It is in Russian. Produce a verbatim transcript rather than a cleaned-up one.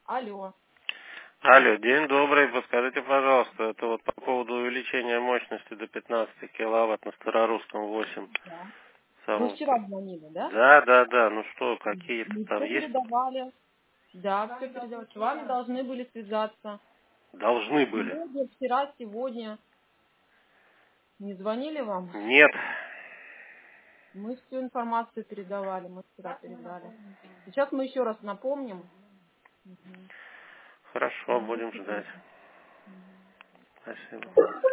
Алло. Алло, день добрый. Подскажите, пожалуйста, это вот по поводу увеличения мощности до пятнадцати киловатт на Старорусском восемь. Да. Вы Саму... вчера звонили, да? Да, да, да. Ну что, какие-то Мы там все есть? передавали. Да, все передавали. С вами должны были связаться. Должны были. Сегодня, вчера, сегодня. Не звонили вам? Нет. Мы всю информацию передавали, мы вчера передали. Сейчас мы еще раз напомним. Мгм. Хорошо, Ну, будем ждать. теперь- Спасибо.